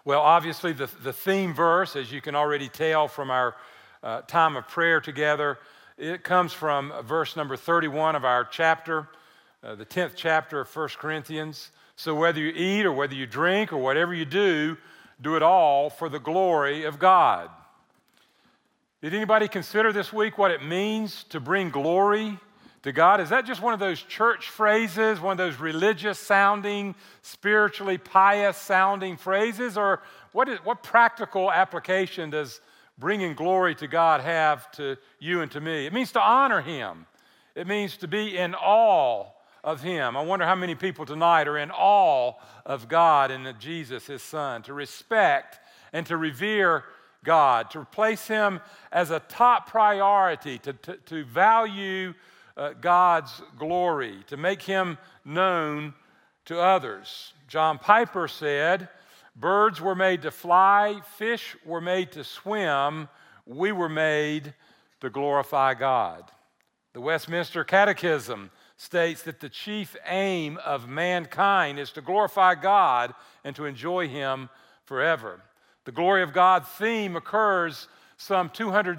Well, obviously, the theme verse, as you can already tell from our time of prayer together, it comes from verse number 31 of our chapter, the 10th chapter of 1 Corinthians. So whether you eat or whether you drink or whatever you do it all for the glory of God. Did anybody consider this week what it means to bring glory to God? Is that just one of those church phrases, one of those religious-sounding, spiritually pious-sounding phrases? Or what practical application does bringing glory to God have to you and to me? It means to honor Him. It means to be in awe of Him. I wonder how many people tonight are in awe of God and of Jesus, His Son, to respect and to revere God, to place Him as a top priority, to value God's glory, to make Him known to others. John Piper said, "Birds were made to fly, fish were made to swim, we were made to glorify God." The Westminster Catechism states that the chief aim of mankind is to glorify God and to enjoy Him forever. The glory of God theme occurs some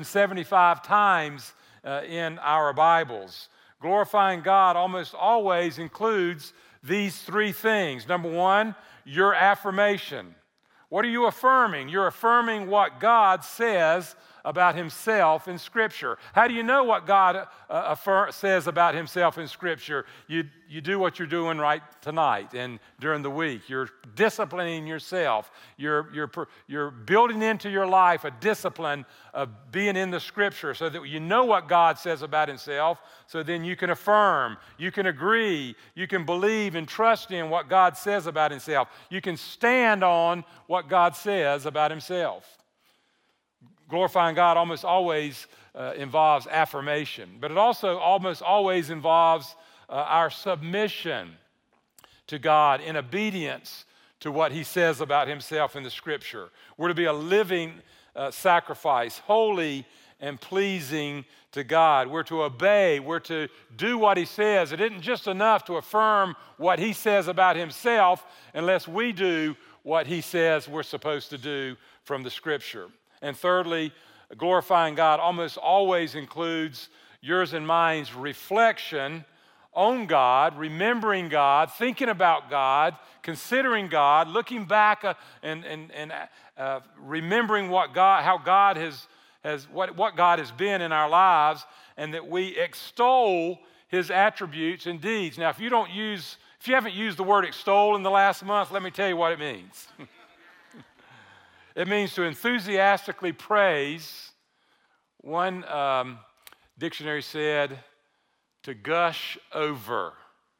275 times in our Bibles. Glorifying God almost always includes these three things. Number one, your affirmation. What are you affirming? You're affirming what God says about Himself in Scripture. How do you know what God says about Himself in Scripture? You do what you're doing right tonight and during the week. You're disciplining yourself. You're building into your life a discipline of being in the Scripture so that you know what God says about Himself, so then you can affirm, you can agree, you can believe and trust in what God says about Himself. You can stand on what God says about Himself. Glorifying God almost always involves affirmation, but it also almost always involves our submission to God in obedience to what He says about Himself in the Scripture. We're to be a living sacrifice, holy and pleasing to God. We're to obey. We're to do what He says. It isn't just enough to affirm what He says about Himself unless we do what He says we're supposed to do from the Scripture. And thirdly, glorifying God almost always includes yours and mine's reflection on God, remembering God, thinking about God, considering God, looking back and remembering what God has been in our lives, and that we extol His attributes and deeds. Now, if you haven't used the word extol in the last month, let me tell you what it means. It means to enthusiastically praise. One dictionary said to gush over.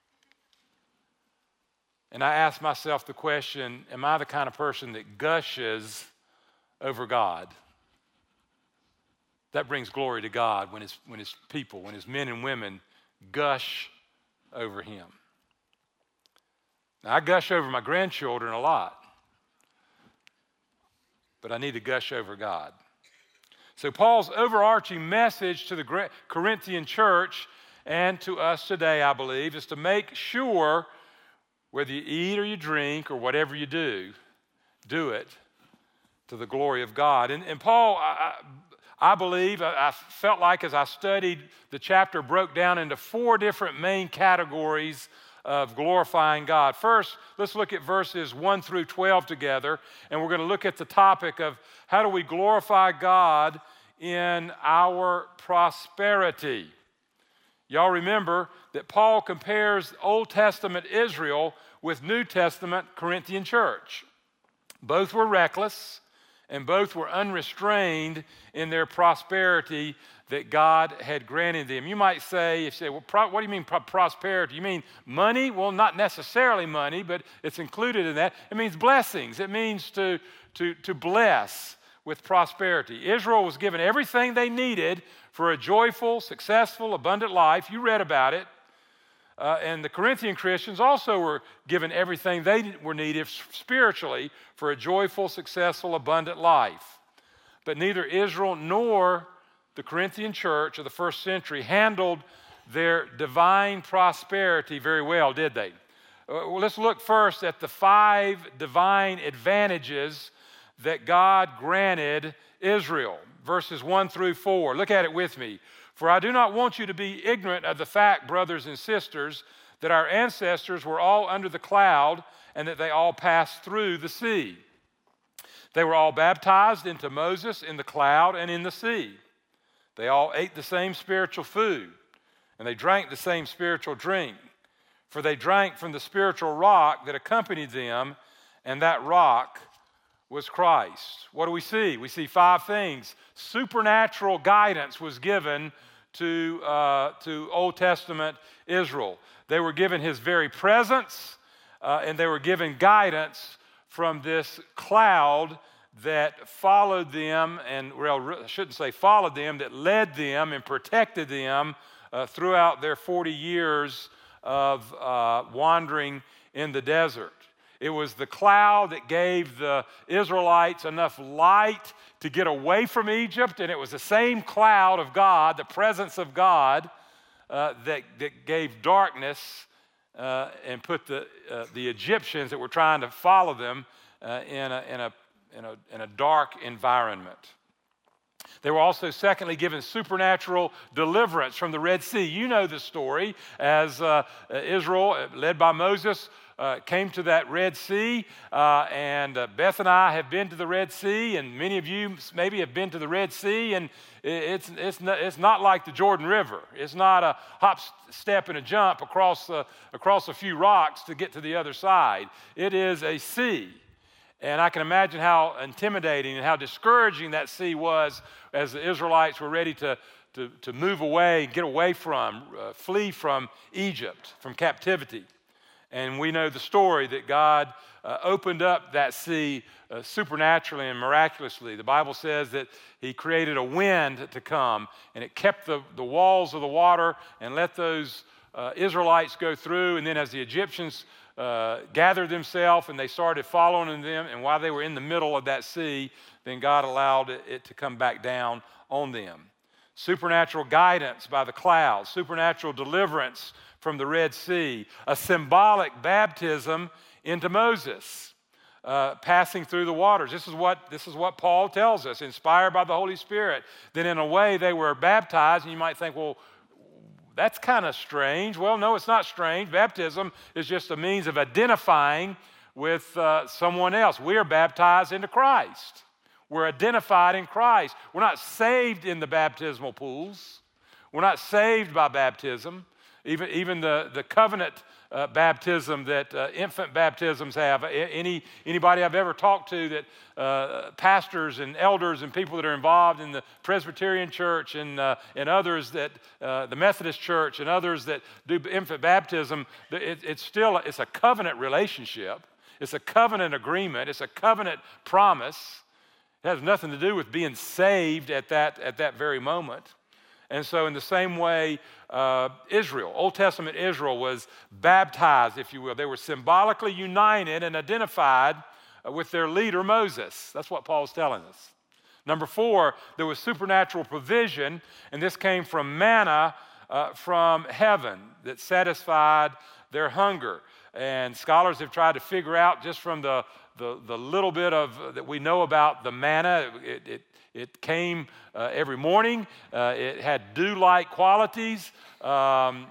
And I asked myself the question, am I the kind of person that gushes over God? That brings glory to God when His people, when His men and women gush over Him. Now, I gush over my grandchildren a lot, but I need to gush over God. So Paul's overarching message to the Corinthian church and to us today, I believe, is to make sure whether you eat or you drink or whatever you do it to the glory of God. And Paul, I believe, I felt like as I studied, the chapter broke down into four different main categories of glorifying God. First, let's look at verses 1 through 12 together, and we're going to look at the topic of how do we glorify God in our prosperity. Y'all remember that Paul compares Old Testament Israel with New Testament Corinthian church. Both were reckless, and both were unrestrained in their prosperity that God had granted them. You might say, well, what do you mean prosperity? You mean money? Well, not necessarily money, but it's included in that. It means blessings. It means to bless with prosperity. Israel was given everything they needed for a joyful, successful, abundant life. You read about it. And the Corinthian Christians also were given everything they were needed spiritually for a joyful, successful, abundant life. But neither Israel nor the Corinthian church of the first century handled their divine prosperity very well, did they? Let's look first at the 5 divine advantages that God granted Israel. Verses 1 through 4. Look at it with me. For I do not want you to be ignorant of the fact, brothers and sisters, that our ancestors were all under the cloud and that they all passed through the sea. They were all baptized into Moses in the cloud and in the sea. They all ate the same spiritual food, and they drank the same spiritual drink. For they drank from the spiritual rock that accompanied them, and that rock was Christ. What do we see? We see 5 things. Supernatural guidance was given to Old Testament Israel. They were given his very presence, and they were given guidance from this cloud that followed them, and well, I shouldn't say followed them, that led them and protected them throughout their 40 years of wandering in the desert. It was the cloud that gave the Israelites enough light to get away from Egypt, and it was the same cloud of God, the presence of God, that gave darkness and put the Egyptians that were trying to follow them in a dark environment. They were also, secondly, given supernatural deliverance from the Red Sea. You know the story as Israel, led by Moses, came to that Red Sea, and Beth and I have been to the Red Sea, and many of you maybe have been to the Red Sea, and it's not like the Jordan River. It's not a hop, step, and a jump across a few rocks to get to the other side. It is a sea. And I can imagine how intimidating and how discouraging that sea was as the Israelites were ready to move away, get away from, flee from Egypt, from captivity. And we know the story that God opened up that sea supernaturally and miraculously. The Bible says that he created a wind to come, and it kept the walls of the water and let those Israelites go through. And then as the Egyptians gathered themselves and they started following them, and while they were in the middle of that sea, then God allowed it to come back down on them. Supernatural guidance by the clouds, supernatural deliverance from the Red Sea, a symbolic baptism into Moses, passing through the waters. This is what Paul tells us, inspired by the Holy Spirit. Then in a way they were baptized, and you might think, well, that's kind of strange. Well, no, it's not strange. Baptism is just a means of identifying with someone else. We are baptized into Christ. We're identified in Christ. We're not saved in the baptismal pools. We're not saved by baptism. Even the covenant baptism that infant baptisms have. Anybody I've ever talked to that pastors and elders and people that are involved in the Presbyterian Church and others that the Methodist Church and others that do infant baptism, it's a covenant relationship. It's a covenant agreement. It's a covenant promise. It has nothing to do with being saved at that very moment. And so in the same way, Israel, Old Testament Israel, was baptized, if you will. They were symbolically united and identified with their leader, Moses. That's what Paul's telling us. Number 4, there was supernatural provision, and this came from manna from heaven that satisfied their hunger. And scholars have tried to figure out just from the little bit of that we know about the manna. It came every morning. It had dew-like qualities. I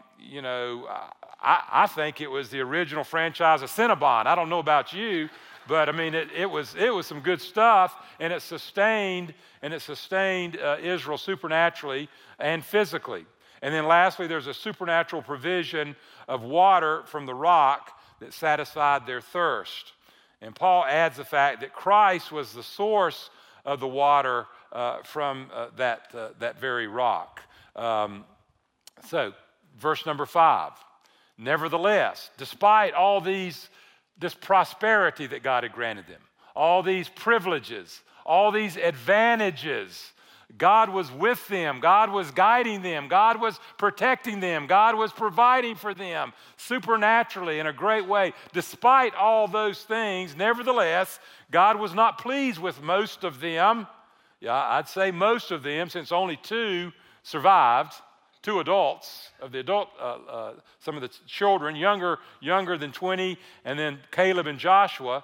think it was the original franchise of Cinnabon. I don't know about you, but I mean, it was some good stuff, and it sustained Israel supernaturally and physically. And then lastly, there's a supernatural provision of water from the rock that satisfied their thirst. And Paul adds the fact that Christ was the source of the water from that very rock. So, verse number 5. Nevertheless, despite all this prosperity that God had granted them, all these privileges, all these advantages, God was with them. God was guiding them. God was protecting them. God was providing for them supernaturally in a great way. Despite all those things, nevertheless, God was not pleased with most of them. Yeah, I'd say most of them, since only 2 survived, 2 adults of the adult, some of the children, younger than 20, and then Caleb and Joshua.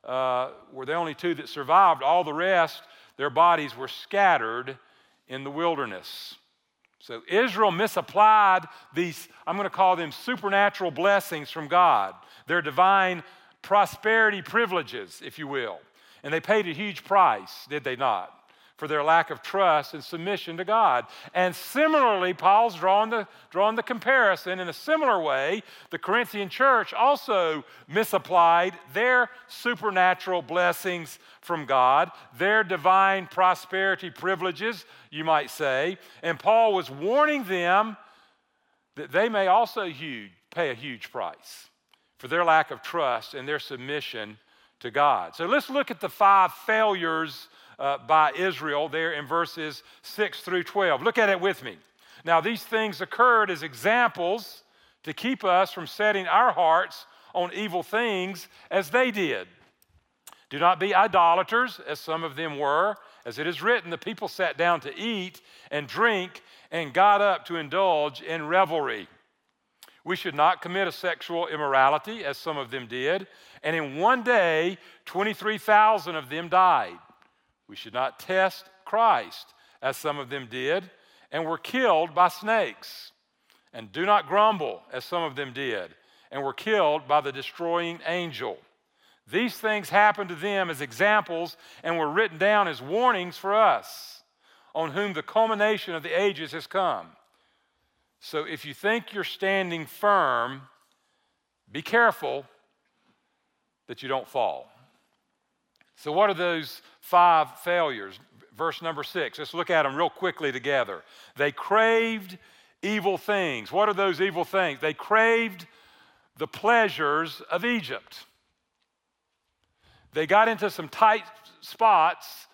were the only two that survived. All the rest, their bodies were scattered in the wilderness. So Israel misapplied these, I'm going to call them supernatural blessings from God. Their divine prosperity privileges, if you will. And they paid a huge price, did they not, for their lack of trust and submission to God. And similarly, Paul's drawing the comparison. In a similar way, the Corinthian church also misapplied their supernatural blessings from God, their divine prosperity privileges, you might say. And Paul was warning them that they may also pay a huge price for their lack of trust and their submission to God. So let's look at the 5 failures by Israel there in verses 6 through 12. Look at it with me. Now, these things occurred as examples to keep us from setting our hearts on evil things as they did. Do not be idolaters, as some of them were. As it is written, the people sat down to eat and drink and got up to indulge in revelry. We should not commit a sexual immorality, as some of them did. And in one day, 23,000 of them died. We should not test Christ, as some of them did, and were killed by snakes. And do not grumble, as some of them did, and were killed by the destroying angel. These things happened to them as examples and were written down as warnings for us, on whom the culmination of the ages has come. So if you think you're standing firm, be careful that you don't fall. So what are those 5 failures? Verse number 6. Let's look at them real quickly together. They craved evil things. What are those evil things? They craved the pleasures of Egypt. They got into some tight spots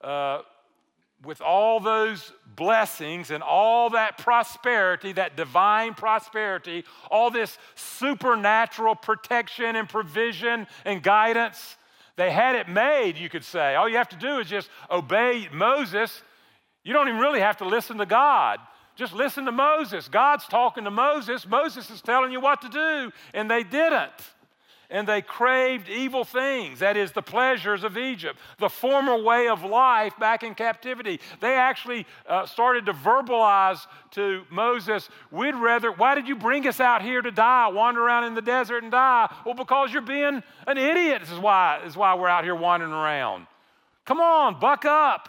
with all those blessings and all that prosperity, that divine prosperity, all this supernatural protection and provision and guidance. They had it made, you could say. All you have to do is just obey Moses. You don't even really have to listen to God. Just listen to Moses. God's talking to Moses. Moses is telling you what to do, and they didn't. And they craved evil things, that is, the pleasures of Egypt, the former way of life back in captivity. They actually started to verbalize to Moses, why did you bring us out here to die, wander around in the desert and die? Well, because you're being an idiot. This is why we're out here wandering around. Come on, buck up.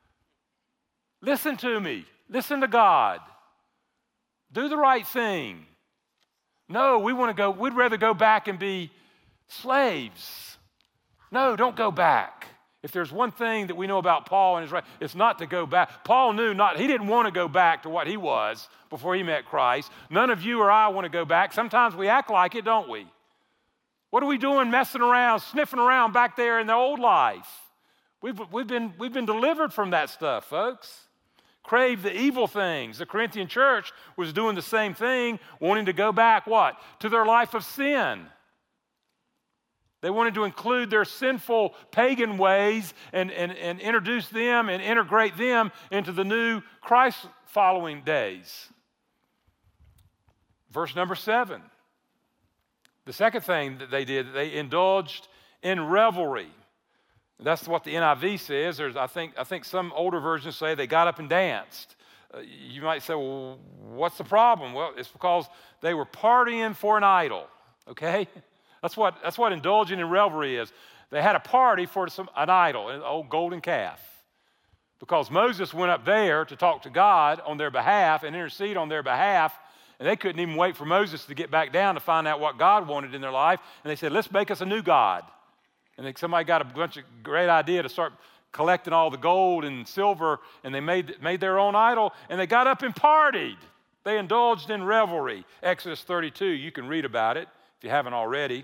Listen to me. Listen to God. Do the right thing. No, we'd rather go back and be slaves. No, don't go back. If there's one thing that we know about Paul and his right, it's not to go back. Paul he didn't want to go back to what he was before he met Christ. None of you or I want to go back. Sometimes we act like it, don't we? What are we doing messing around, sniffing around back there in the old life? We've been delivered from that stuff, folks. Crave the evil things. The Corinthian church was doing the same thing, wanting to go back, what? To their life of sin. They wanted to include their sinful pagan ways and introduce them and integrate them into the new Christ-following days. Verse number 7. The second thing that they did, they indulged in revelry. That's what the NIV says. I think some older versions say they got up and danced. You might say, well, what's the problem? Well, it's because they were partying for an idol, okay? That's what indulging in revelry is. They had a party for an idol, an old golden calf. Because Moses went up there to talk to God on their behalf and intercede on their behalf, and they couldn't even wait for Moses to get back down to find out what God wanted in their life. And they said, let's make us a new God. And then somebody got a bunch of great idea to start collecting all the gold and silver, and they made their own idol, and they got up and partied. They indulged in revelry. Exodus 32, you can read about it if you haven't already.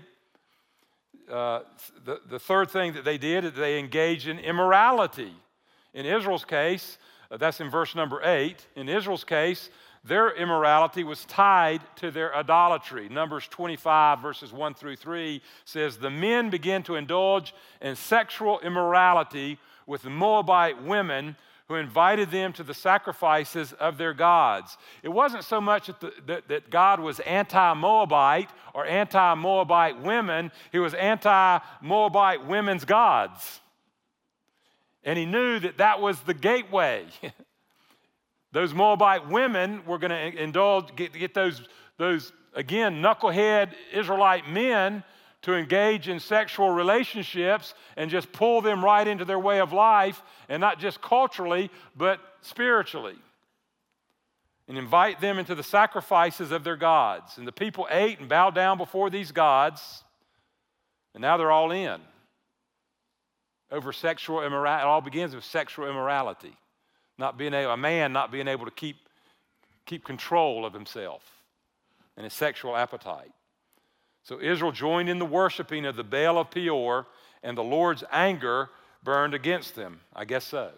The third thing that they did is they engaged in immorality. In Israel's case, that's in verse number 8. In Israel's case, their immorality was tied to their idolatry. Numbers 25, verses 1 through 3 says, the men began to indulge in sexual immorality with the Moabite women who invited them to the sacrifices of their gods. It wasn't so much that God was anti-Moabite or anti-Moabite women. He was anti-Moabite women's gods. And he knew that that was the gateway. Those Moabite women were going to get those, again, knucklehead Israelite men to engage in sexual relationships and just pull them right into their way of life, and not just culturally, but spiritually, and invite them into the sacrifices of their gods. And the people ate and bowed down before these gods, and now they're all in over sexual immorality. It all begins with sexual immorality, a man not being able to keep control of himself and his sexual appetite. So Israel joined in the worshiping of the Baal of Peor, and the Lord's anger burned against them. I guess so.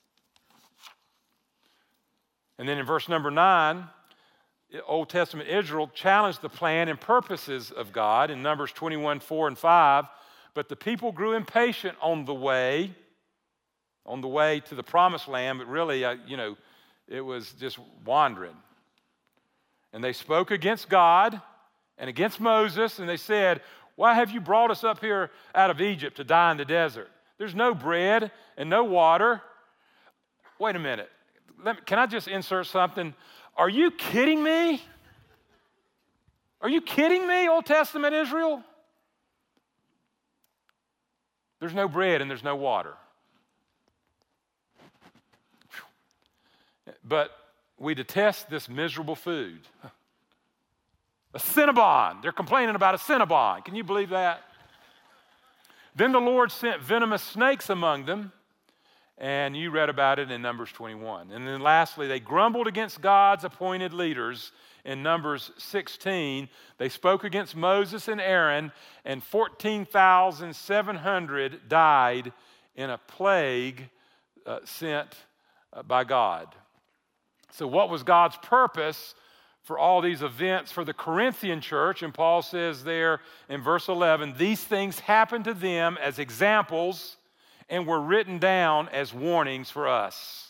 And then in verse number 9, Old Testament Israel challenged the plan and purposes of God in Numbers 21, 4 and 5. But the people grew impatient on the way to the promised land, but really, it was just wandering. And they spoke against God and against Moses, and they said, "Why have you brought us up here out of Egypt to die in the desert? There's no bread and no water." Wait a minute. Can I just insert something? Are you kidding me? Are you kidding me, Old Testament Israel? There's no bread and there's no water. But we detest this miserable food. A Cinnabon. They're complaining about a Cinnabon. Can you believe that? Then the Lord sent venomous snakes among them, and you read about it in Numbers 21. And then lastly, they grumbled against God's appointed leaders. In Numbers 16, they spoke against Moses and Aaron, and 14,700 died in a plague sent by God. So what was God's purpose for all these events for the Corinthian church? And Paul says there in verse 11, these things happened to them as examples and were written down as warnings for us.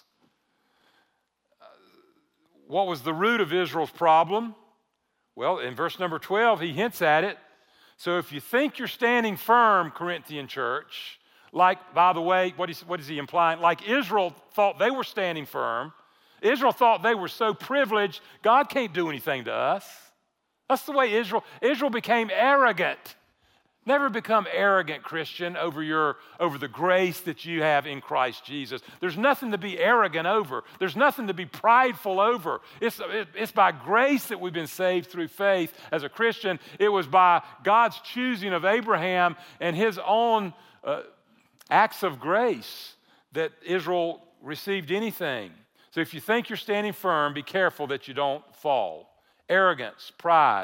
What was the root of Israel's problem? Well, in verse number 12, he hints at it. So if you think you're standing firm, Corinthian church, like, by the way, what is he implying? Like Israel thought they were standing firm. Israel thought they were so privileged, God can't do anything to us. That's the way Israel became arrogant. Never become arrogant, Christian, over the grace that you have in Christ Jesus. There's nothing to be arrogant over. There's nothing to be prideful over. It's by grace that we've been saved through faith. As a Christian, it was by God's choosing of Abraham and his own acts of grace that Israel received anything. So if you think you're standing firm, be careful that you don't fall. Arrogance, pride.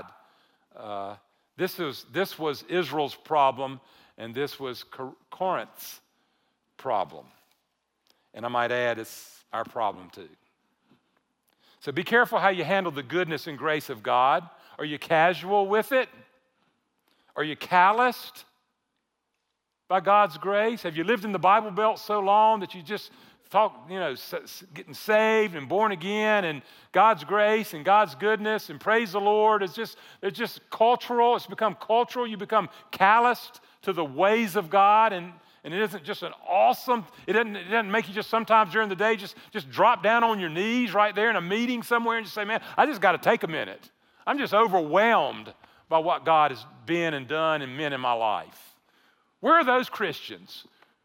This was Israel's problem, and this was Corinth's problem. And I might add, it's our problem too. So be careful how you handle the goodness and grace of God. Are you casual with it? Are you calloused by God's grace? Have you lived in the Bible Belt so long that you just talk, getting saved and born again and God's grace and God's goodness and praise the Lord? It's just cultural. It's become cultural. You become calloused to the ways of God, and it isn't just it doesn't make you just sometimes during the day just drop down on your knees right there in a meeting somewhere and just say, man, I just got to take a minute. I'm just overwhelmed by what God has been and done and meant in my life. Where are those Christians?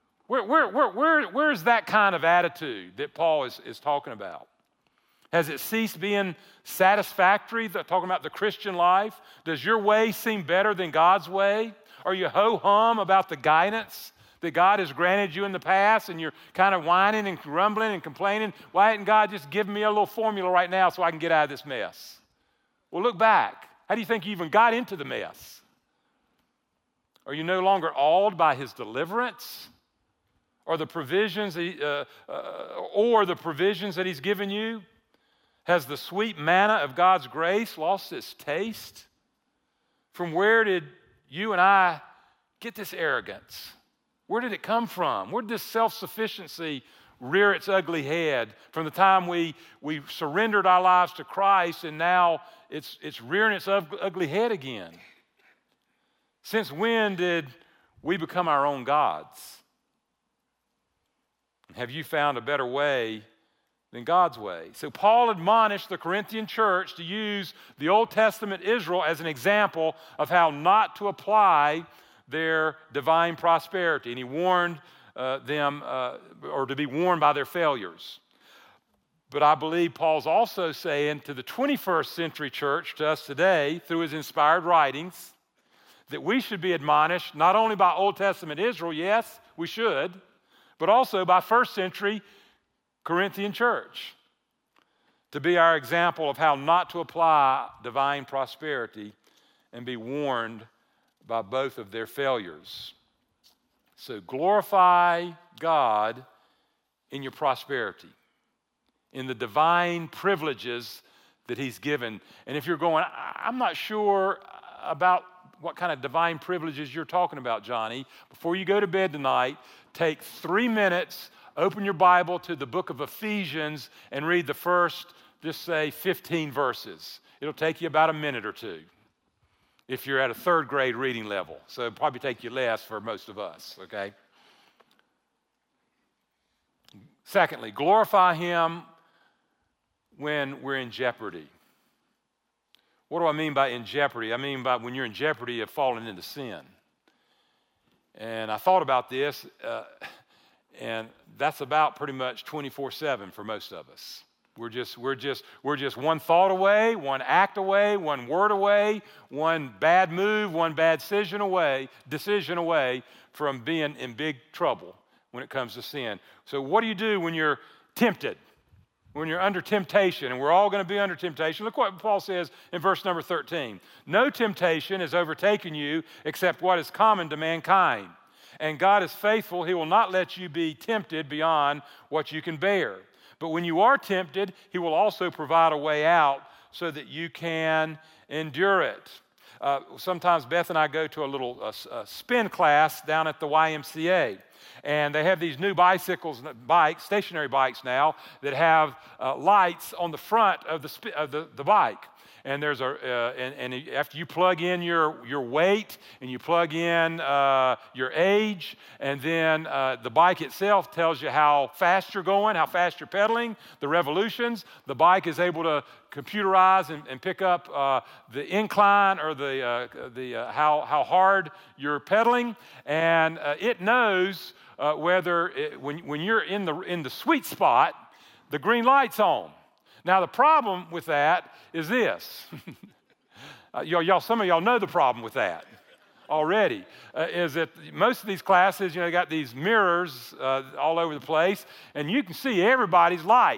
Where is that kind of attitude that Paul is talking about? Has it ceased being satisfactory, talking about the Christian life? Does your way seem better than God's way? Are you ho-hum about the guidance that God has granted you in the past, and you're kind of whining and grumbling and complaining? Why hadn't God just given me a little formula right now so I can get out of this mess? Well, look back. How do you think you even got into the mess? Are you no longer awed by his deliverance? Or the provisions that he's given you? Has the sweet manna of God's grace lost its taste? From where did you and I get this arrogance? Where did it come from? Where did this self-sufficiency rear its ugly head, from the time we surrendered our lives to Christ, and now it's rearing its ugly head again. Since when did we become our own gods? Have you found a better way than God's way? So Paul admonished the Corinthian church to use the Old Testament Israel as an example of how not to apply their divine prosperity. And he warned them, or to be warned by their failures. But I believe Paul's also saying to the 21st century church, to us today, through his inspired writings, that we should be admonished not only by Old Testament Israel, yes, we should, but also by first century Corinthian church, to be our example of how not to apply divine prosperity and be warned by both of their failures. So glorify God in your prosperity, in the divine privileges that he's given. And if you're going, I'm not sure about what kind of divine privileges you're talking about, Johnny, before you go to bed tonight, take 3 minutes, open your Bible to the book of Ephesians and read the first, just say 15 verses. It'll take you about a minute or two if you're at a third grade reading level. So it'll probably take you less for most of us, okay? Secondly, glorify him when we're in jeopardy. What do I mean by in jeopardy? I mean by when you're in jeopardy of falling into sin. And I thought about this, and that's about pretty much 24/7 for most of us. We're just one thought away, one act away, one word away, one bad move, one bad decision away from being in big trouble when it comes to sin. So what do you do when you're tempted? When you're under temptation, and we're all going to be under temptation. Look what Paul says in verse number 13. No temptation has overtaken you except what is common to mankind. And God is faithful. He will not let you be tempted beyond what you can bear. But when you are tempted, he will also provide a way out so that you can endure it. Sometimes Beth and I go to a little spin class down at the YMCA. And they have these new bikes, stationary bikes now, that have lights on the front of the bike. And there's and after you plug in your weight and you plug in your age, and then the bike itself tells you how fast you're going, how fast you're pedaling, the revolutions. The bike is able to computerize and pick up the incline or how hard you're pedaling, and it knows whether when you're in the sweet spot, the green light's on. Now the problem with that is this. Some of y'all know the problem with that already. Is that most of these classes, they got these mirrors all over the place, and you can see everybody's light.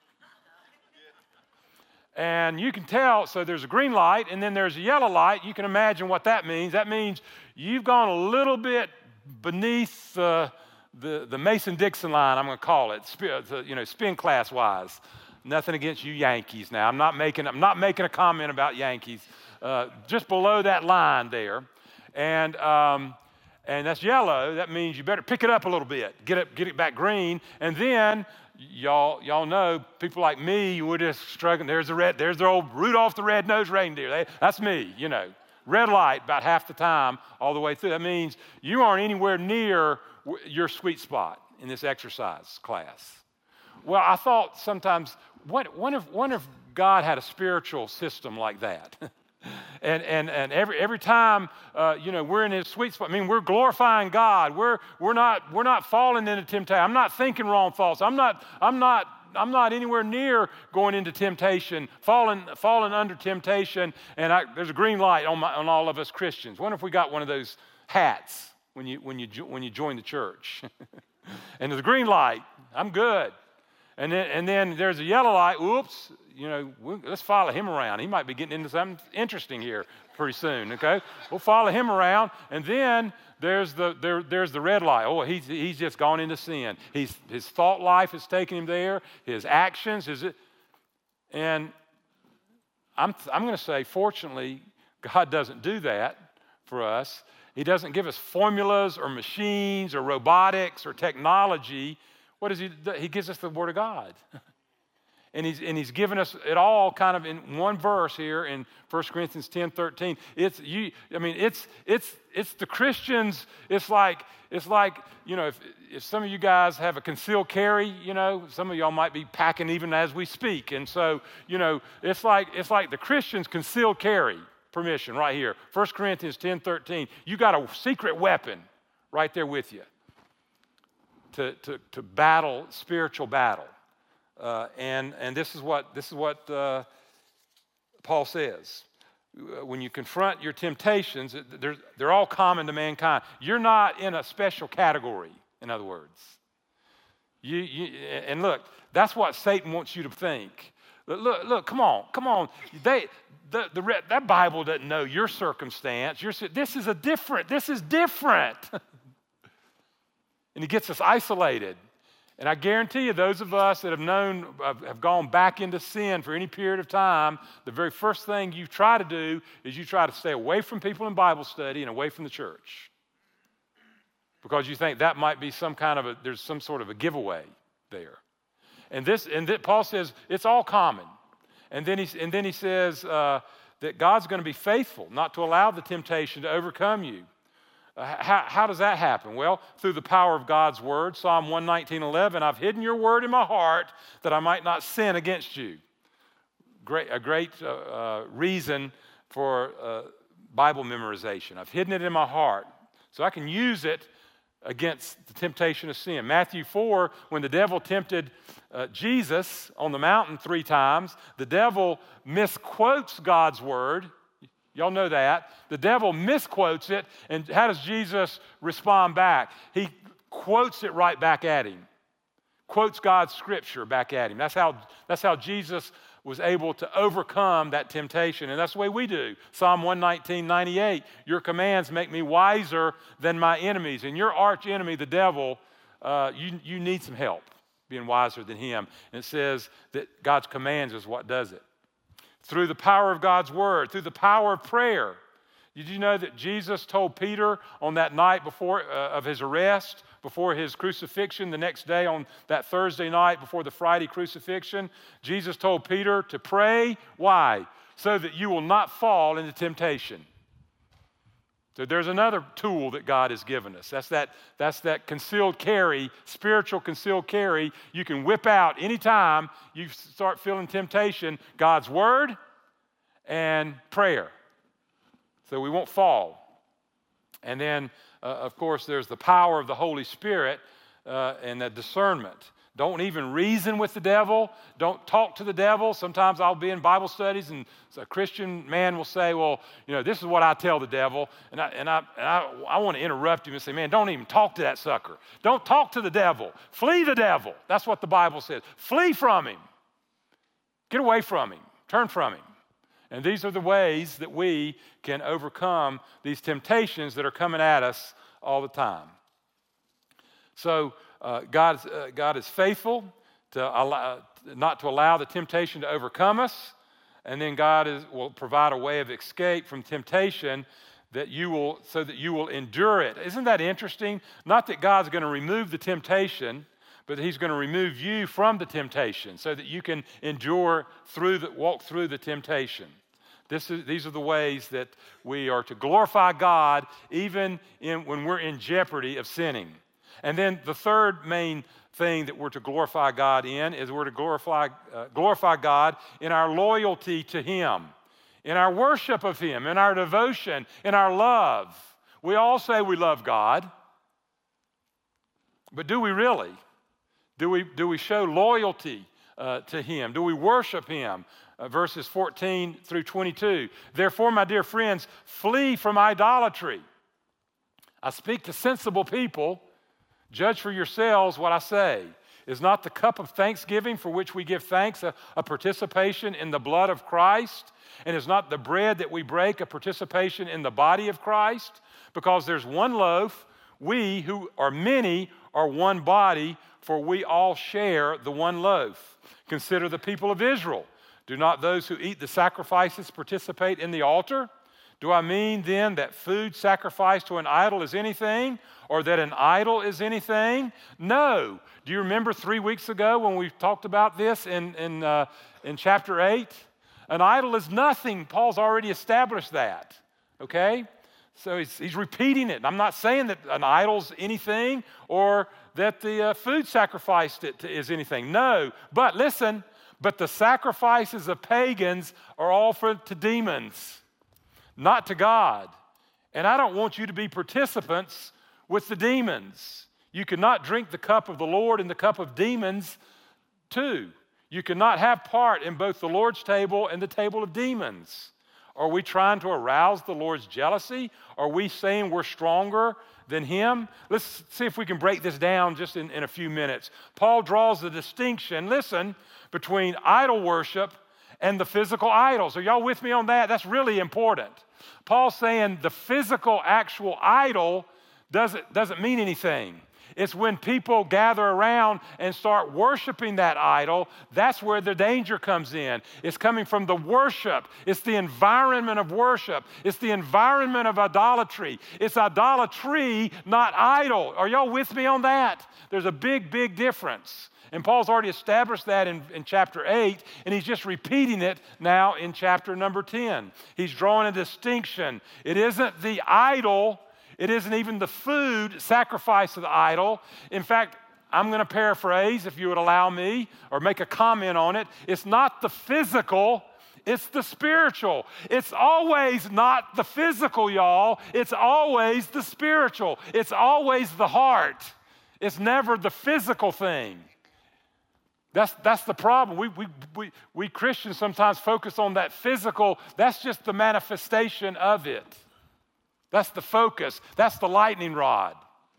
And you can tell, so there's a green light, and then there's a yellow light. You can imagine what that means. That means you've gone a little bit beneath the Mason-Dixon line, I'm going to call it, spin class-wise. Nothing against you Yankees now. I'm not making a comment about Yankees. Just below that line there. And that's yellow. That means you better pick it up a little bit. Get it back green. And then y'all know, people like me, we're just struggling. There's the old Rudolph the Red-Nosed Reindeer. That's me, Red light about half the time all the way through. That means you aren't anywhere near your sweet spot in this exercise class. Well, I thought sometimes, what if God had a spiritual system like that? and every time we're in his sweet spot. I mean, we're glorifying God. We're not falling into temptation. I'm not thinking wrong thoughts. I'm not anywhere near going into temptation, falling under temptation. And there's a green light on all of us Christians. What if we got one of those hats when you join the church? And there's a green light. I'm good. And then there's a yellow light. Oops, let's follow him around. He might be getting into something interesting here pretty soon. Okay, we'll follow him around, and then there's the red light. Oh, he's just gone into sin. His thought life has taken him there. His actions, and I'm going to say, fortunately, God doesn't do that for us. He doesn't give us formulas or machines or robotics or technology What does he do? He gives us the Word of God. And he's given us it all kind of in one verse here in 1 Corinthians 10:13. It's the Christians. It's like if some of you guys have a concealed carry, some of y'all might be packing even as we speak. And so, it's like the Christians concealed carry permission right here. 1 Corinthians 10:13. You got a secret weapon right there with you to battle spiritual battle. And this is what Paul says. When you confront your temptations, they're all common to mankind. You're not in a special category, in other words. And look, that's what Satan wants you to think. Look, come on. That Bible doesn't know your circumstance. This is different. And he gets us isolated. And I guarantee you, those of us that have gone back into sin for any period of time, the very first thing you try to do is you try to stay away from people in Bible study and away from the church. Because you think that might be there's some sort of a giveaway there. And Paul says it's all common. And then he says that God's going to be faithful, not to allow the temptation to overcome you. How does that happen? Well, through the power of God's word. Psalm 119:11, I've hidden your word in my heart that I might not sin against you. A great reason for Bible memorization. I've hidden it in my heart so I can use it against the temptation of sin. Matthew 4, when the devil tempted Jesus on the mountain 3 times, the devil misquotes God's word. Y'all know that. The devil misquotes it, and how does Jesus respond back? He quotes it right back at him. Quotes God's scripture back at him. That's how Jesus was able to overcome that temptation, and that's the way we do. Psalm 119:98, your commands make me wiser than my enemies. And your arch enemy, the devil, you need some help being wiser than him. And it says that God's commands is what does it. Through the power of God's word, through the power of prayer. Did you know that Jesus told Peter on that night before of his arrest, before his crucifixion, the next day on that Thursday night before the Friday crucifixion, Jesus told Peter to pray. Why? So that you will not fall into temptation. So there's another tool that God has given us. That's that concealed carry, spiritual concealed carry. You can whip out anytime you start feeling temptation, God's word and prayer. So we won't fall. And then, of course, there's the power of the Holy Spirit and the discernment. Don't even reason with the devil. Don't talk to the devil. Sometimes I'll be in Bible studies and a Christian man will say, well, this is what I tell the devil. And I want to interrupt him and say, man, don't even talk to that sucker. Don't talk to the devil. Flee the devil. That's what the Bible says. Flee from him. Get away from him. Turn from him. And these are the ways that we can overcome these temptations that are coming at us all the time. So, God is faithful not to allow the temptation to overcome us, and then God will provide a way of escape from temptation so that you will endure it. Isn't that interesting? Not that God's going to remove the temptation, but that He's going to remove you from the temptation so that you can walk through the temptation. These are the ways that we are to glorify God even when we're in jeopardy of sinning. And then the third main thing that we're to glorify God in is we're to glorify God in our loyalty to Him, in our worship of Him, in our devotion, in our love. We all say we love God, but do we really? Do we show loyalty to Him? Do we worship Him? Verses 14 through 22. Therefore, my dear friends, flee from idolatry. I speak to sensible people. Judge for yourselves what I say. Is not the cup of thanksgiving for which we give thanks a participation in the blood of Christ? And is not the bread that we break a participation in the body of Christ? Because there's one loaf, we who are many are one body, for we all share the one loaf. Consider the people of Israel. Do not those who eat the sacrifices participate in the altar? Do I mean then that food sacrificed to an idol is anything, or that an idol is anything? No. Do you remember 3 weeks ago when we talked about this in chapter 8? An idol is nothing. Paul's already established that, okay? So he's repeating it. I'm not saying that an idol's anything or that the food sacrificed is anything. No, but listen, but the sacrifices of pagans are offered to demons, not to God. And I don't want you to be participants with the demons. You cannot drink the cup of the Lord and the cup of demons too. You cannot have part in both the Lord's table and the table of demons. Are we trying to arouse the Lord's jealousy? Are we saying we're stronger than Him? Let's see if we can break this down just in a few minutes. Paul draws the distinction, listen, between idol worship and the physical idols. Are y'all with me on that? That's really important. Paul's saying the physical, actual idol doesn't mean anything. It's when people gather around and start worshiping that idol, that's where the danger comes in. It's coming from the worship. It's the environment of worship. It's the environment of idolatry. It's idolatry, not idol. Are y'all with me on that? There's a big, big difference. And Paul's already established that in chapter 8, and he's just repeating it now in chapter number 10. He's drawing a distinction. It isn't the idol. It isn't even the food sacrificed to the idol. In fact, I'm going to paraphrase, if you would allow me, or make a comment on it. It's not the physical, it's the spiritual. It's always not the physical, y'all. It's always the spiritual. It's always the heart. It's never the physical thing. That's the problem. We Christians sometimes focus on that physical. That's just the manifestation of it. That's the focus. That's the lightning rod.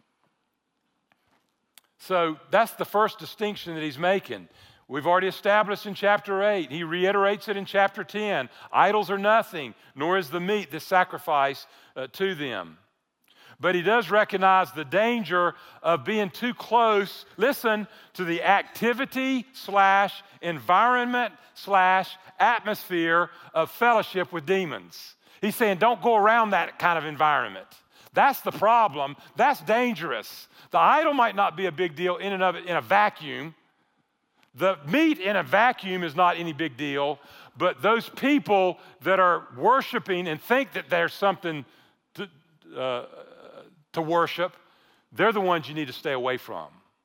So that's the first distinction that he's making. We've already established in chapter 8. He reiterates it in chapter 10. Idols are nothing, nor is the meat the sacrifice to them. But he does recognize the danger of being too close, listen, to the activity / environment / atmosphere of fellowship with demons. He's saying don't go around that kind of environment. That's the problem. That's dangerous. The idol might not be a big deal in and of it in a vacuum. The meat in a vacuum is not any big deal, but those people that are worshiping and think that there's something to worship, they're the ones you need to stay away from.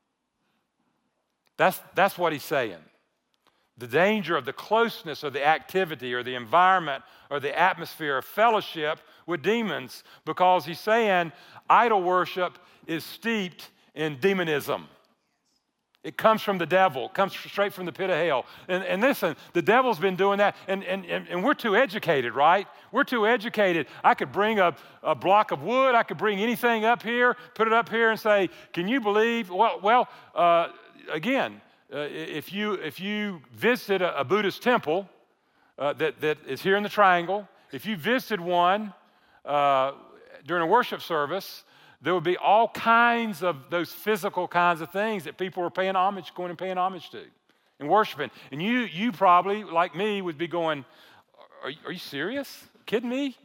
That's what he's saying. The danger of the closeness of the activity or the environment or the atmosphere of fellowship with demons, because he's saying idol worship is steeped in demonism. It comes from the devil. It comes straight from the pit of hell. And listen, the devil's been doing that, and we're too educated, right? We're too educated. I could bring a block of wood. I could bring anything up here, put it up here and say, can you believe? Again, if you visited a Buddhist temple that is here in the Triangle, if you visited one during a worship service, there would be all kinds of those physical kinds of things that people were going and paying homage to and worshiping. And you probably, like me, would be going, are you serious? Kidding me?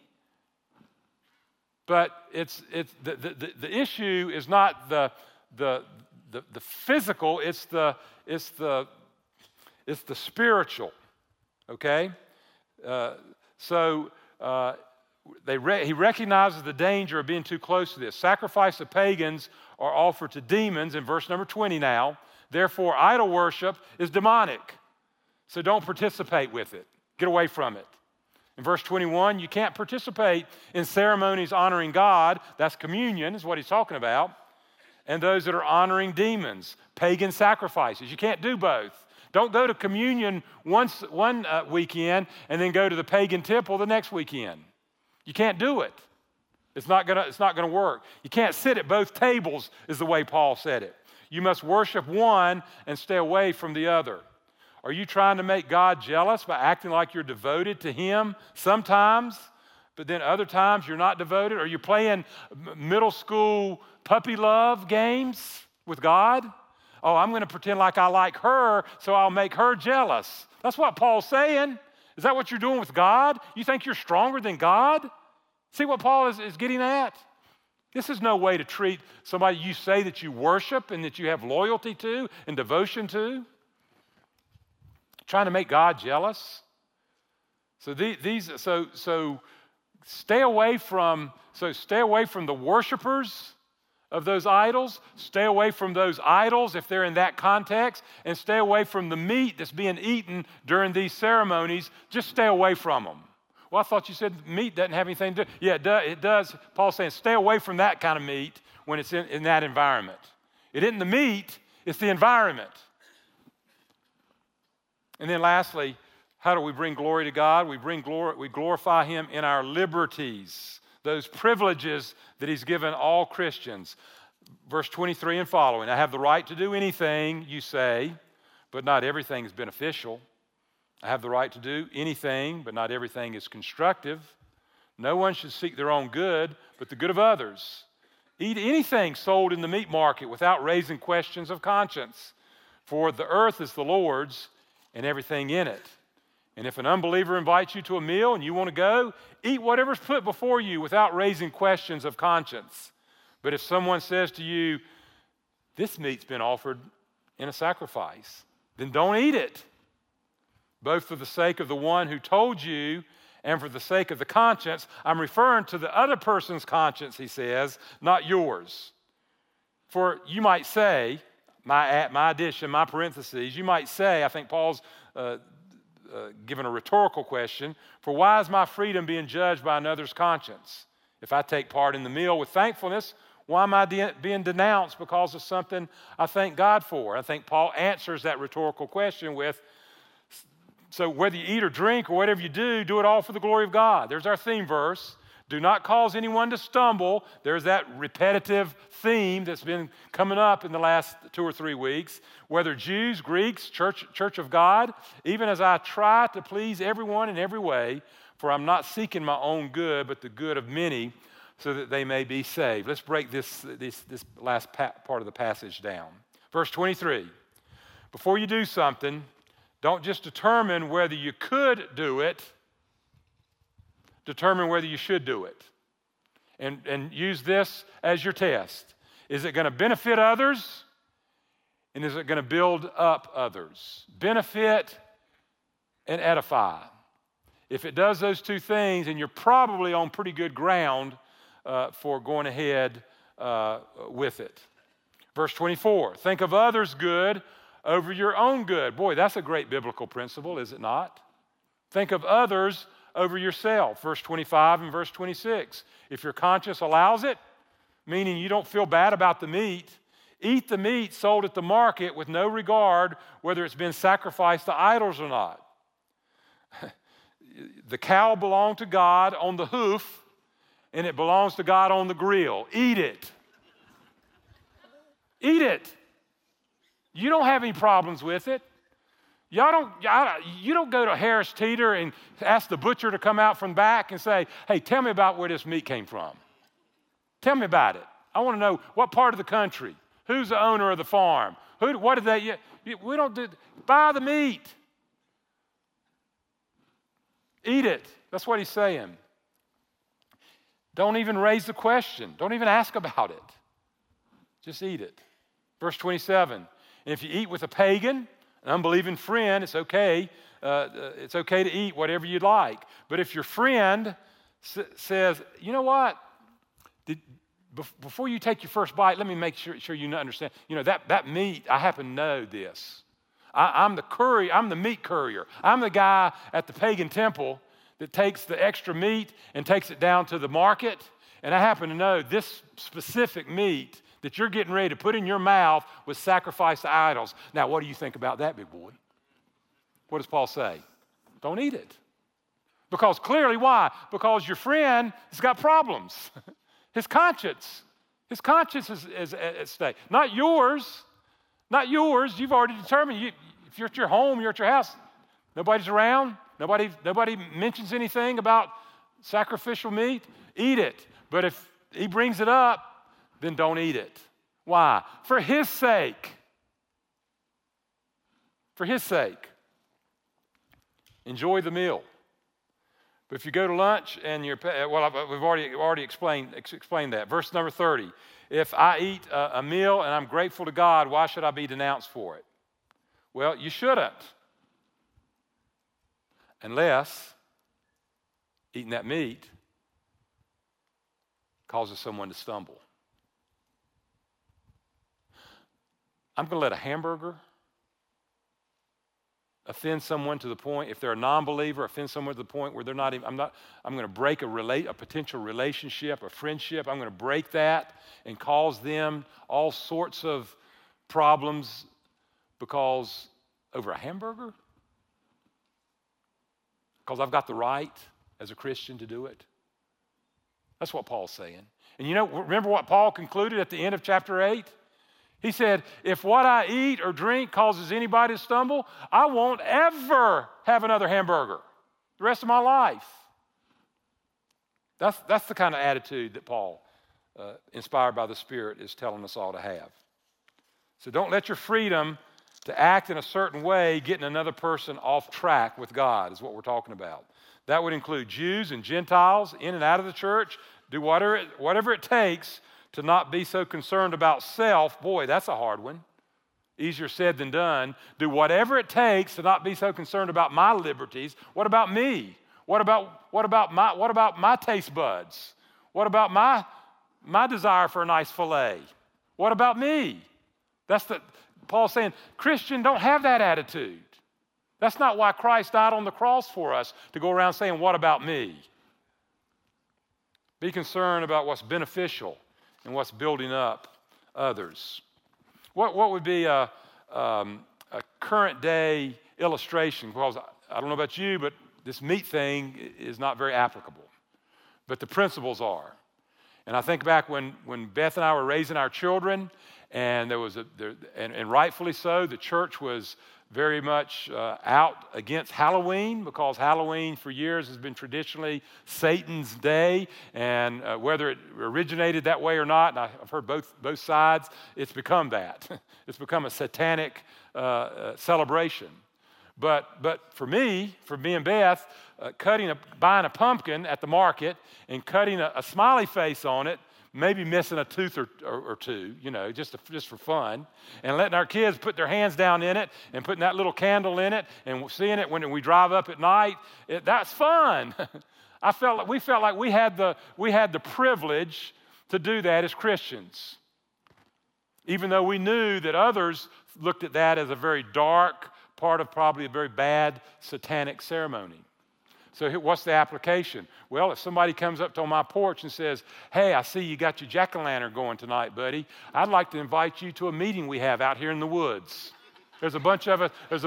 But it's the issue is not the physical, it's the spiritual. Okay? He recognizes the danger of being too close to this. Sacrifice of pagans are offered to demons in verse number 20 now. Therefore, idol worship is demonic. So don't participate with it. Get away from it. In verse 21, you can't participate in ceremonies honoring God. That's communion, is what he's talking about. And those that are honoring demons, pagan sacrifices. You can't do both. Don't go to communion one weekend and then go to the pagan temple the next weekend. You can't do it. It's not gonna work. You can't sit at both tables, is the way Paul said it. You must worship one and stay away from the other. Are you trying to make God jealous by acting like you're devoted to Him sometimes, but then other times you're not devoted? Are you playing middle school puppy love games with God? Oh, I'm going to pretend like I like her, so I'll make her jealous. That's what Paul's saying. Is that what you're doing with God? You think you're stronger than God? See what Paul is getting at? This is no way to treat somebody you say that you worship and that you have loyalty to and devotion to. Trying to make God jealous. So stay away from the worshipers of those idols. Stay away from those idols if they're in that context, and stay away from the meat that's being eaten during these ceremonies. Just stay away from them. Well, I thought you said meat doesn't have anything to do. Yeah, it does. Paul's saying stay away from that kind of meat when it's in that environment. It isn't the meat, it's the environment. And then lastly, how do we bring glory to God? We glorify Him in our liberties, those privileges that He's given all Christians. Verse 23 and following, I have the right to do anything, you say, but not everything is beneficial. I have the right to do anything, but not everything is constructive. No one should seek their own good, but the good of others. Eat anything sold in the meat market without raising questions of conscience. For the earth is the Lord's and everything in it. And if an unbeliever invites you to a meal and you want to go, eat whatever's put before you without raising questions of conscience. But if someone says to you, this meat's been offered in a sacrifice, then don't eat it. Both for the sake of the one who told you and for the sake of the conscience. I'm referring to the other person's conscience, he says, not yours. For you might say, my addition, my parentheses, you might say, I think Paul's given a rhetorical question, for why is my freedom being judged by another's conscience? If I take part in the meal with thankfulness, why am I being denounced because of something I thank God for? I think Paul answers that rhetorical question with, so whether you eat or drink or whatever you do, do it all for the glory of God. There's our theme verse. Do not cause anyone to stumble. There's that repetitive theme that's been coming up in the last 2 or 3 weeks. Whether Jews, Greeks, church of God, even as I try to please everyone in every way, for I'm not seeking my own good, but the good of many, so that they may be saved. Let's break this last part of the passage down. Verse 23. Before you do something, don't just determine whether you could do it, determine whether you should do it. And use this as your test. Is it going to benefit others? And is it going to build up others? Benefit and edify. If it does those two things, then you're probably on pretty good ground for going ahead with it. Verse 24, think of others' good over your own good. Boy, that's a great biblical principle, is it not? Think of others over yourself. Verse 25 and verse 26. If your conscience allows it, meaning you don't feel bad about the meat, eat the meat sold at the market with no regard whether it's been sacrificed to idols or not. The cow belonged to God on the hoof, and it belongs to God on the grill. Eat it. Eat it. You don't have any problems with it. You don't go to Harris Teeter and ask the butcher to come out from back and say, hey, tell me about where this meat came from. Tell me about it. I want to know what part of the country, who's the owner of the farm, what did they, we don't do, buy the meat. Eat it. That's what he's saying. Don't even raise the question. Don't even ask about it. Just eat it. Verse 27, and if you eat with a pagan, an unbelieving friend, it's okay. It's okay to eat whatever you'd like. But if your friend says, you know what? Before you take your first bite, let me make sure you understand. You know, that meat, I happen to know this. I'm the courier. I'm the meat courier. I'm the guy at the pagan temple that takes the extra meat and takes it down to the market. And I happen to know this specific meat that you're getting ready to put in your mouth was sacrificed to idols. Now, what do you think about that, big boy? What does Paul say? Don't eat it. Because clearly, why? Because your friend has got problems. His conscience is at stake. Not yours. Not yours. You've already determined. If you're at your home, you're at your house, nobody's around, nobody mentions anything about sacrificial meat, eat it. But if he brings it up, then don't eat it. Why? For his sake. For his sake. Enjoy the meal. But if you go to lunch and we've already explained that. Verse number 30. If I eat a meal and I'm grateful to God, why should I be denounced for it? Well, you shouldn't. Unless eating that meat causes someone to stumble. I'm going to let a hamburger offend someone to the point, if they're a non-believer, offend someone to the point where they're not even, I'm going to break a potential relationship, a friendship. I'm going to break that and cause them all sorts of problems because over a hamburger? Because I've got the right as a Christian to do it. That's what Paul's saying. And remember what Paul concluded at the end of chapter 8? He said, if what I eat or drink causes anybody to stumble, I won't ever have another hamburger the rest of my life. That's the kind of attitude that Paul, inspired by the Spirit, is telling us all to have. So don't let your freedom to act in a certain way getting another person off track with God is what we're talking about. That would include Jews and Gentiles in and out of the church. Do whatever it takes to not be so concerned about self. Boy, that's a hard one. Easier said than done. Do whatever it takes to not be so concerned about my liberties. What about me? What about my taste buds? What about my desire for a nice filet? What about me? Paul's saying, Christian, don't have that attitude. That's not why Christ died on the cross for us, to go around saying, what about me? Be concerned about what's beneficial and what's building up others. What would be a current day illustration? Because I don't know about you, but this meat thing is not very applicable. But the principles are. And I think back when Beth and I were raising our children, and and rightfully so, the church was very much out against Halloween, because Halloween for years has been traditionally Satan's day, and whether it originated that way or not, and I've heard both sides, it's become that. It's become a satanic celebration. But for me and Beth, buying a pumpkin at the market and cutting a smiley face on it, maybe missing a tooth or two, just for fun, and letting our kids put their hands down in it and putting that little candle in it and seeing it when we drive up at night, that's fun. We felt like we had the privilege to do that as Christians, even though we knew that others looked at that as a very dark part of probably a very bad satanic ceremony. So what's the application? Well, if somebody comes up to my porch and says, hey, I see you got your jack-o'-lantern going tonight, buddy. I'd like to invite you to a meeting we have out here in the woods. There's a bunch of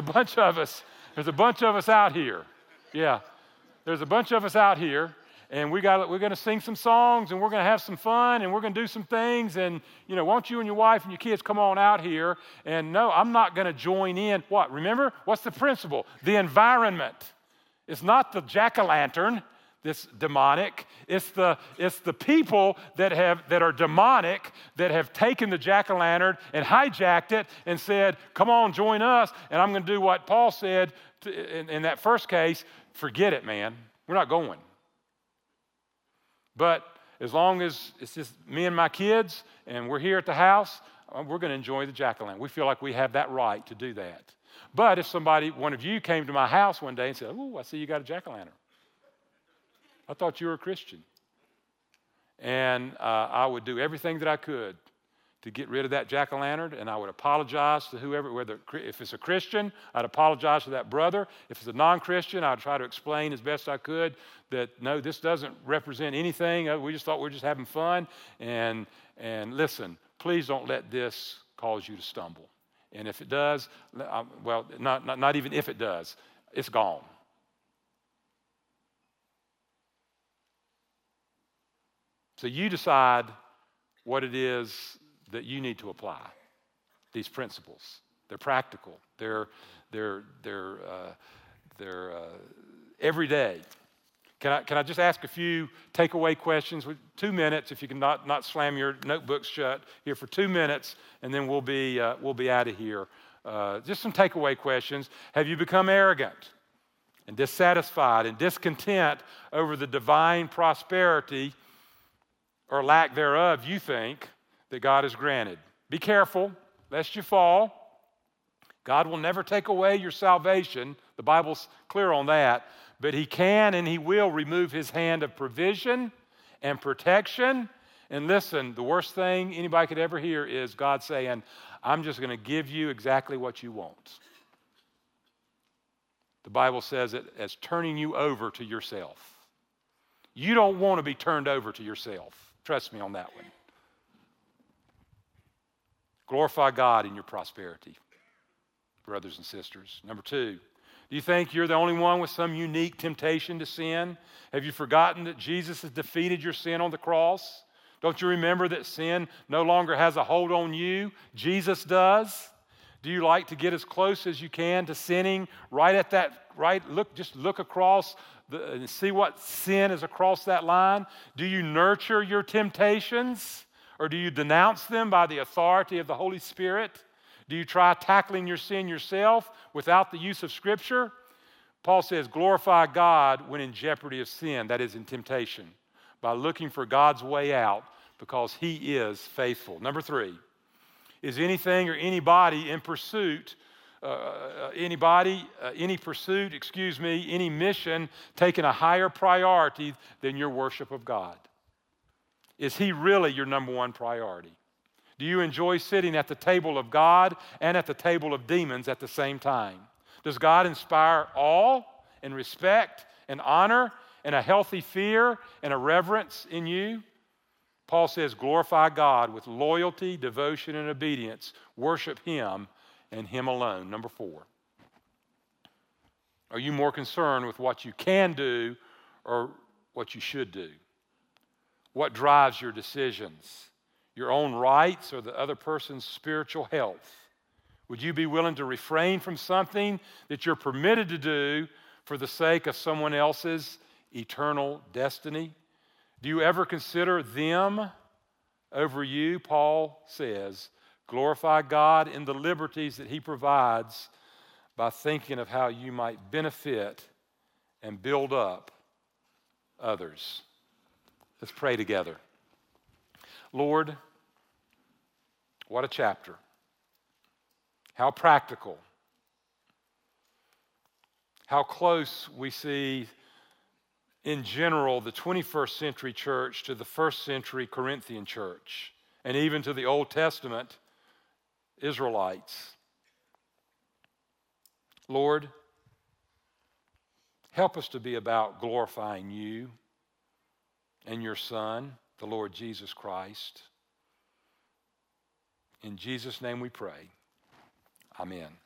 us out here. Yeah. There's a bunch of us out here, and we're going to sing some songs, and we're going to have some fun, and we're going to do some things, and, won't you and your wife and your kids come on out here? And no, I'm not going to join in. What? Remember, what's the principle? The environment. It's not the jack-o'-lantern that's demonic. It's the people that are demonic, that have taken the jack-o'-lantern and hijacked it and said, come on, join us. And I'm going to do what Paul said in that first case, forget it, man. We're not going. But as long as it's just me and my kids and we're here at the house, we're going to enjoy the jack-o'-lantern. We feel like we have that right to do that. But if one of you came to my house one day and said, oh, I see you got a jack-o'-lantern. I thought you were a Christian. And I would do everything that I could to get rid of that jack-o'-lantern, and I would apologize to whoever, if it's a Christian, I'd apologize to that brother. If it's a non-Christian, I'd try to explain as best I could that, no, this doesn't represent anything. We just thought we were just having fun. And listen, please don't let this cause you to stumble. And if it does, well, not even if it does, it's gone. So you decide what it is that you need to apply. These principles, they're practical. They're every day. Can I just ask a few takeaway questions with 2 minutes? If you can not slam your notebooks shut here for 2 minutes, and then we'll be out of here. Just some takeaway questions. Have you become arrogant? and dissatisfied and discontent over the divine prosperity or lack thereof you think that God has granted. Be careful, lest you fall. God will never take away your salvation. The Bible's clear on that. But He can and He will remove His hand of provision and protection. And listen, the worst thing anybody could ever hear is God saying, I'm just going to give you exactly what you want. The Bible says it as turning you over to yourself. You don't want to be turned over to yourself. Trust me on that one. Glorify God in your prosperity, brothers and sisters. Number two, do you think you're the only one with some unique temptation to sin? Have you forgotten that Jesus has defeated your sin on the cross? Don't you remember that sin no longer has a hold on you? Jesus does. Do you like to get as close as you can to sinning just look across and see what sin is across that line? Do you nurture your temptations, or do you denounce them by the authority of the Holy Spirit? Do you try tackling your sin yourself without the use of Scripture? Paul says, glorify God when in jeopardy of sin, that is in temptation, by looking for God's way out because He is faithful. Number three, is anything or anybody in pursuit, any mission taking a higher priority than your worship of God? Is He really your number one priority? Do you enjoy sitting at the table of God and at the table of demons at the same time? Does God inspire awe and respect and honor and a healthy fear and a reverence in you? Paul says, glorify God with loyalty, devotion, and obedience. Worship Him and Him alone. Number four, are you more concerned with what you can do or what you should do? What drives your decisions? Your own rights or the other person's spiritual health? Would you be willing to refrain from something that you're permitted to do for the sake of someone else's eternal destiny? Do you ever consider them over you? Paul says, glorify God in the liberties that He provides by thinking of how you might benefit and build up others. Let's pray together. Lord, what a chapter. How practical. How close we see, in general, the 21st century church to the first century Corinthian church, and even to the Old Testament Israelites. Lord, help us to be about glorifying You and Your Son, the Lord Jesus Christ. In Jesus' name we pray. Amen.